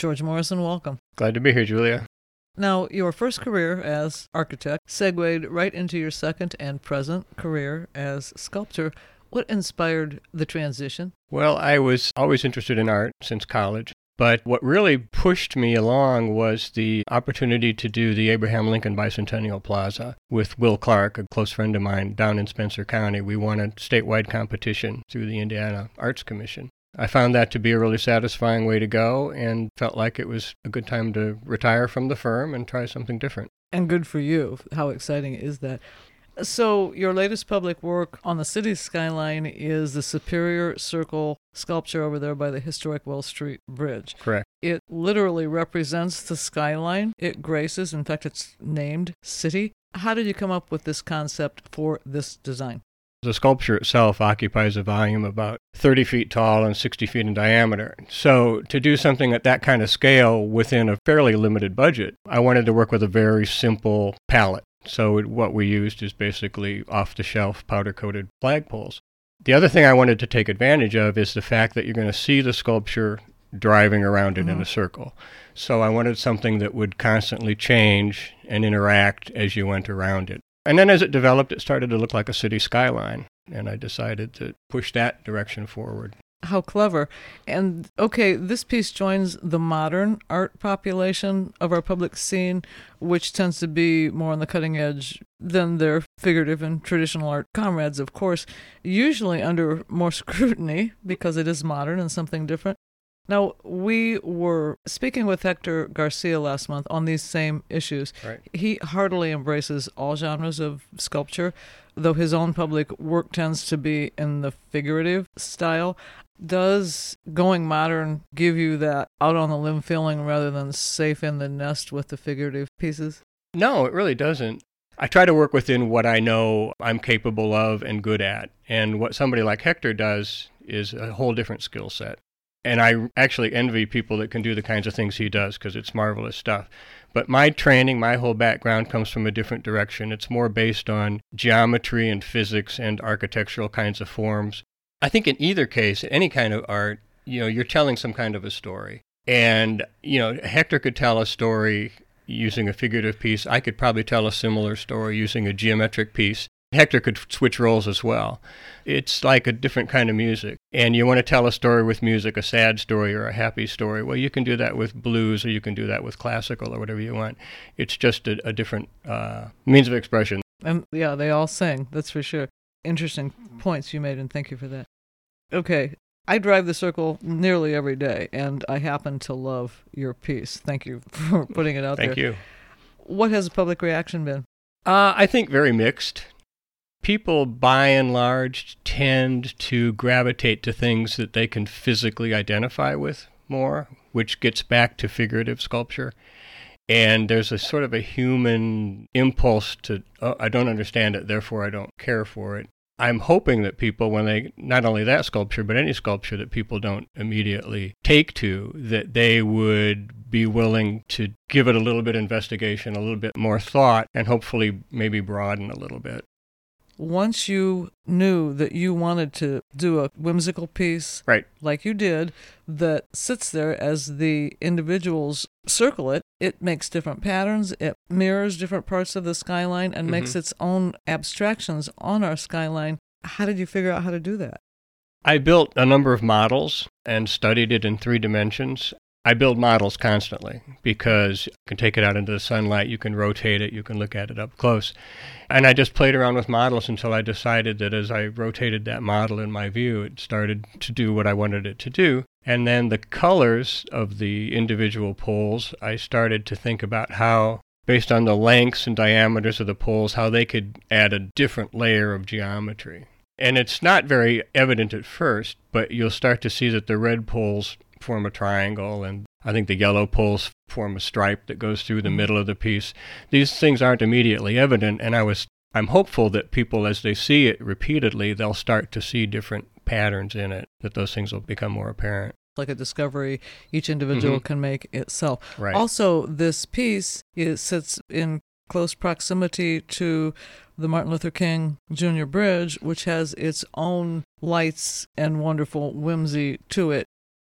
George Morrison, welcome. Glad to be here, Julia. Now, your first career as architect segued right into your second and present career as sculptor. What inspired the transition? Well, I was always interested in art since college, but what really pushed me along was the opportunity to do the Abraham Lincoln Bicentennial Plaza with Will Clark, a close friend of mine down in Spencer County. We won a statewide competition through the Indiana Arts Commission. I found that to be a really satisfying way to go and felt like it was a good time to retire from the firm and try something different. And good for you. How exciting is that? So your latest public work on the city's skyline is the Superior Circle sculpture over there by the historic Wells Street Bridge. Correct. It literally represents the skyline it graces. In fact, it's named City. How did you come up with this concept for this design? The sculpture itself occupies a volume about 30 feet tall and 60 feet in diameter. So to do something at that kind of scale within a fairly limited budget, I wanted to work with a very simple palette. So what we used is basically off-the-shelf powder-coated flagpoles. The other thing I wanted to take advantage of is the fact that you're going to see the sculpture driving around it in a circle. So I wanted something that would constantly change and interact as you went around it. And then as it developed, it started to look like a city skyline, and I decided to push that direction forward. How clever. And, okay, this piece joins the modern art population of our public scene, which tends to be more on the cutting edge than their figurative and traditional art comrades, of course, usually under more scrutiny because it is modern and something different. Now, we were speaking with Hector Garcia last month on these same issues. Right. He heartily embraces all genres of sculpture, though his own public work tends to be in the figurative style. Does going modern give you that out on the limb feeling rather than safe in the nest with the figurative pieces? No, it really doesn't. I try to work within what I know I'm capable of and good at. And what somebody like Hector does is a whole different skill set. And I actually envy people that can do the kinds of things he does because it's marvelous stuff. But my training, my whole background comes from a different direction. It's more based on geometry and physics and architectural kinds of forms. I think in either case, any kind of art, you're telling some kind of a story. And, Hector could tell a story using a figurative piece. I could probably tell a similar story using a geometric piece. Hector could switch roles as well. It's like a different kind of music. And you want to tell a story with music, a sad story or a happy story. Well, you can do that with blues or you can do that with classical or whatever you want. It's just a different means of expression. And yeah, they all sing, that's for sure. Interesting points you made, and thank you for that. Okay, I drive the circle nearly every day, and I happen to love your piece. Thank you for putting it out there. Thank you. What has the public reaction been? I think very mixed. People, by and large, tend to gravitate to things that they can physically identify with more, which gets back to figurative sculpture. And there's a sort of a human impulse to, I don't understand it, therefore I don't care for it. I'm hoping that people, when they, not only that sculpture, but any sculpture that people don't immediately take to, that they would be willing to give it a little bit of investigation, a little bit more thought, and hopefully maybe broaden a little bit. Once you knew that you wanted to do a whimsical piece, right, like you did, that sits there as the individuals circle it, it makes different patterns, it mirrors different parts of the skyline, and makes its own abstractions on our skyline. How did you figure out how to do that? I built a number of models and studied it in 3 dimensions. I build models constantly because you can take it out into the sunlight, you can rotate it, you can look at it up close. And I just played around with models until I decided that as I rotated that model in my view, it started to do what I wanted it to do. And then the colors of the individual poles, I started to think about how, based on the lengths and diameters of the poles, how they could add a different layer of geometry. And it's not very evident at first, but you'll start to see that the red poles form a triangle, and I think the yellow poles form a stripe that goes through the middle of the piece. These things aren't immediately evident, and I'm hopeful that people, as they see it repeatedly, they'll start to see different patterns in it, that those things will become more apparent. Like a discovery each individual can make itself. Right. Also, this piece sits in close proximity to the Martin Luther King Jr. Bridge, which has its own lights and wonderful whimsy to it.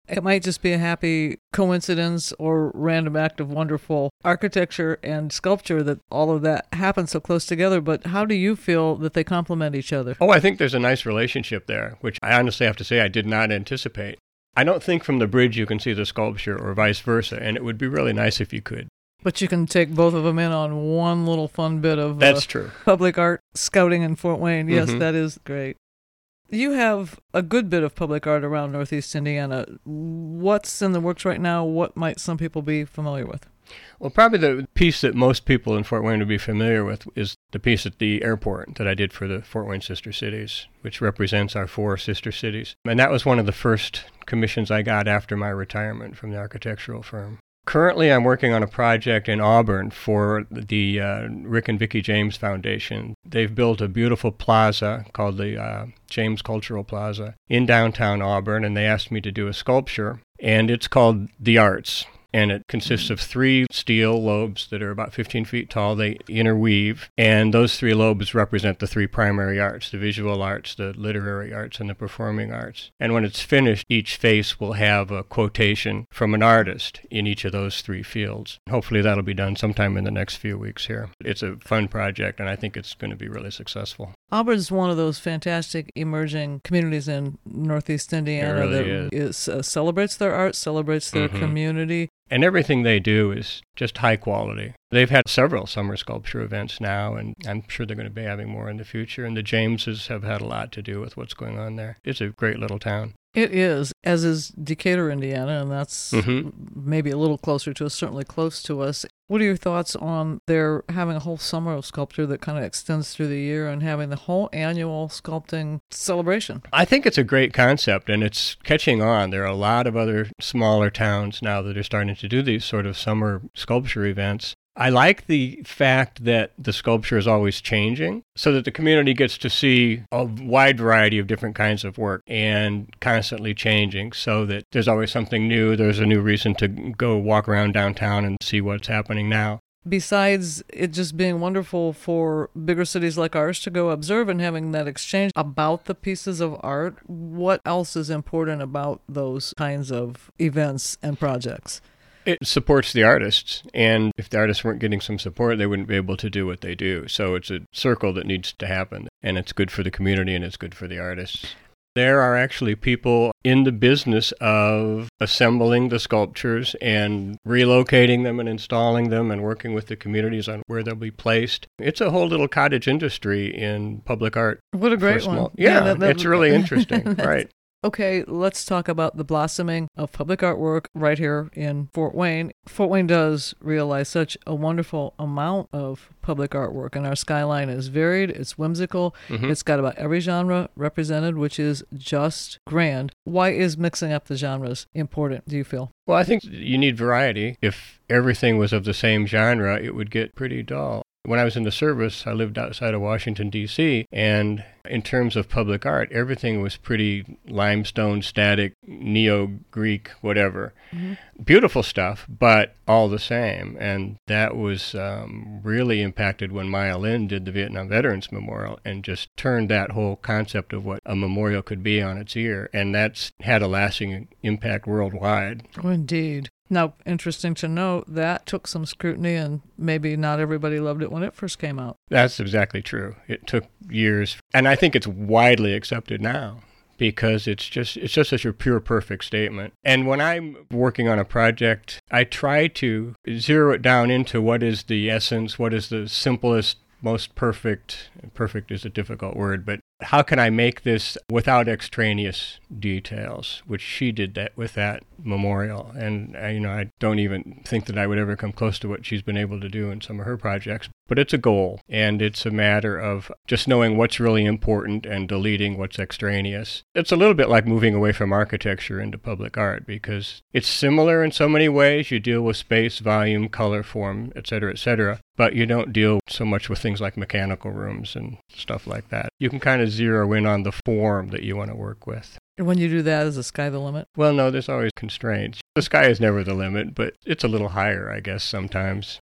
It might just be a happy coincidence or random act of wonderful architecture and sculpture that all of that happens so close together, but how do you feel that they complement each other? Oh, I think there's a nice relationship there, which I honestly have to say I did not anticipate. I don't think from the bridge you can see the sculpture or vice versa, and it would be really nice if you could. But you can take both of them in on one little fun bit of That's true. Public art scouting in Fort Wayne. Yes, Mhm. that is great. You have a good bit of public art around Northeast Indiana. What's in the works right now? What might some people be familiar with? Well, probably the piece that most people in Fort Wayne would be familiar with is the piece at the airport that I did for the Fort Wayne Sister Cities, which represents our 4 sister cities. And that was one of the first commissions I got after my retirement from the architectural firm. Currently, I'm working on a project in Auburn for the Rick and Vicki James Foundation. They've built a beautiful plaza called the James Cultural Plaza in downtown Auburn, and they asked me to do a sculpture, and it's called The Arts. And it consists of 3 steel lobes that are about 15 feet tall. They interweave, and those 3 lobes represent the 3 primary arts, the visual arts, the literary arts, and the performing arts. And when it's finished, each face will have a quotation from an artist in each of those 3 fields. Hopefully that'll be done sometime in the next few weeks here. It's a fun project, and I think it's going to be really successful. Auburn's one of those fantastic emerging communities in Northeast Indiana really celebrates their art, celebrates their community. And everything they do is just high quality. They've had several summer sculpture events now, and I'm sure they're going to be having more in the future. And the Jameses have had a lot to do with what's going on there. It's a great little town. It is, as is Decatur, Indiana, and that's maybe a little closer to us, certainly close to us. What are your thoughts on their having a whole summer of sculpture that kind of extends through the year and having the whole annual sculpting celebration? I think it's a great concept, and it's catching on. There are a lot of other smaller towns now that are starting to do these sort of summer sculpture events. I like the fact that the sculpture is always changing so that the community gets to see a wide variety of different kinds of work and constantly changing so that there's always something new. There's a new reason to go walk around downtown and see what's happening now. Besides it just being wonderful for bigger cities like ours to go observe and having that exchange about the pieces of art, what else is important about those kinds of events and projects? It supports the artists, and if the artists weren't getting some support, they wouldn't be able to do what they do. So it's a circle that needs to happen, and it's good for the community and it's good for the artists. There are actually people in the business of assembling the sculptures and relocating them and installing them and working with the communities on where they'll be placed. It's a whole little cottage industry in public art. What a great one. Yeah, it's really interesting, right. Okay, let's talk about the blossoming of public artwork right here in Fort Wayne. Fort Wayne does realize such a wonderful amount of public artwork, and our skyline is varied, it's whimsical, it's got about every genre represented, which is just grand. Why is mixing up the genres important, do you feel? Well, I think you need variety. If everything was of the same genre, it would get pretty dull. When I was in the service, I lived outside of Washington, D.C., and in terms of public art, everything was pretty limestone, static, neo-Greek, whatever. Beautiful stuff, but all the same. And that was really impacted when Maya Lin did the Vietnam Veterans Memorial and just turned that whole concept of what a memorial could be on its ear. And that's had a lasting impact worldwide. Oh, indeed. Now, interesting to note, that took some scrutiny and maybe not everybody loved it when it first came out. That's exactly true. It took years, and I think it's widely accepted now because it's just such a pure, perfect statement. And when I'm working on a project, I try to zero it down into what is the essence, what is the simplest, most perfect. Perfect is a difficult word, but how can I make this without extraneous details, which she did that with that memorial. And, I don't even think that I would ever come close to what she's been able to do in some of her projects. But it's a goal, and it's a matter of just knowing what's really important and deleting what's extraneous. It's a little bit like moving away from architecture into public art, because it's similar in so many ways. You deal with space, volume, color, form, et cetera, but you don't deal so much with things like mechanical rooms and stuff like that. You can kind of zero in on the form that you want to work with. When you do that, is the sky the limit? Well, no, there's always constraints. The sky is never the limit, but it's a little higher, I guess, sometimes.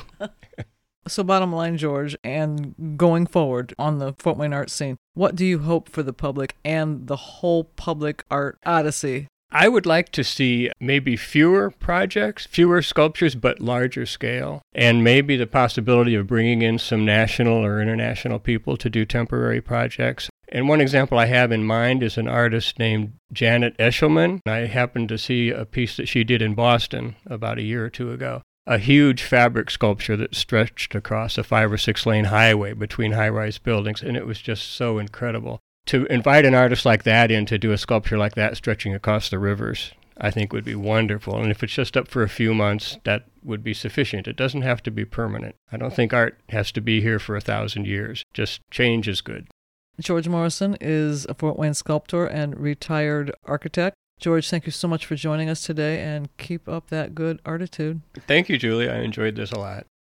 So bottom line, George, and going forward on the Fort Wayne art scene, what do you hope for the public and the whole public art odyssey? I would like to see maybe fewer projects, fewer sculptures, but larger scale, and maybe the possibility of bringing in some national or international people to do temporary projects. And one example I have in mind is an artist named Janet Eshelman. I happened to see a piece that she did in Boston about a year or two ago. A huge fabric sculpture that stretched across a 5 or 6 lane highway between high-rise buildings, and it was just so incredible. To invite an artist like that in to do a sculpture like that stretching across the rivers, I think would be wonderful. And if it's just up for a few months, that would be sufficient. It doesn't have to be permanent. I don't think art has to be here for 1,000 years. Just change is good. George Morrison is a Fort Wayne sculptor and retired architect. George, thank you so much for joining us today, and keep up that good artitude. Thank you, Julie. I enjoyed this a lot.